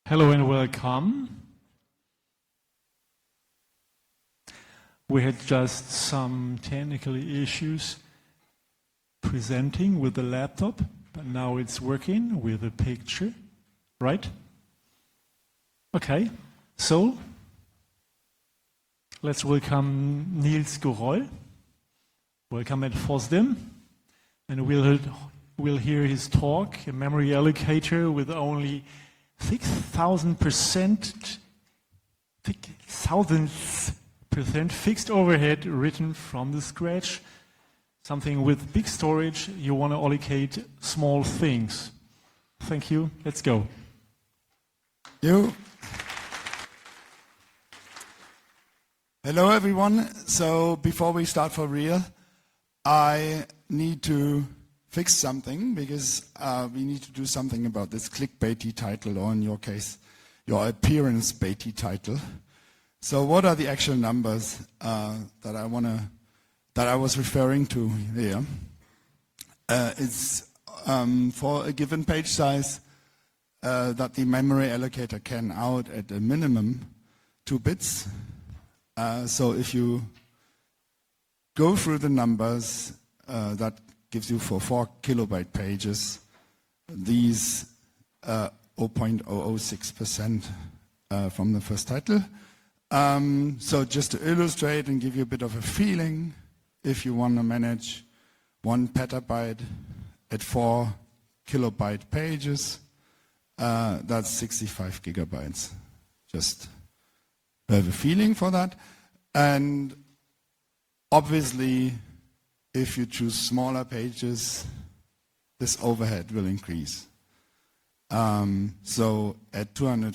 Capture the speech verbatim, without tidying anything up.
Hello and welcome. We had just some technical issues presenting with the laptop, but now it's working with the picture, right? Okay, so let's welcome Niels Goroll. Welcome at FOSDEM, and we'll, we'll hear his talk, a memory allocator with only six thousand percent, thousandths percent fixed overhead written from the scratch. Something with big storage, you want to allocate small things. Thank you. Let's go. You. Hello, everyone. So before we start for real, I need to fix something because uh, we need to do something about this clickbaity title, or in your case, your appearance baity title. So what are the actual numbers uh, that I want to, that I was referring to here? Uh, it's um, for a given page size uh, that the memory allocator can out at a minimum two bits. Uh, so if you go through the numbers uh, that gives you for four kilobyte pages, these uh, zero point zero zero six percent uh, from the first title. Um, so just to illustrate and give you a bit of a feeling, if you want to manage one petabyte at four kilobyte pages, uh, that's sixty-five gigabytes. Just have a feeling for that. And obviously, if you choose smaller pages, this overhead will increase. Um, so at two hundred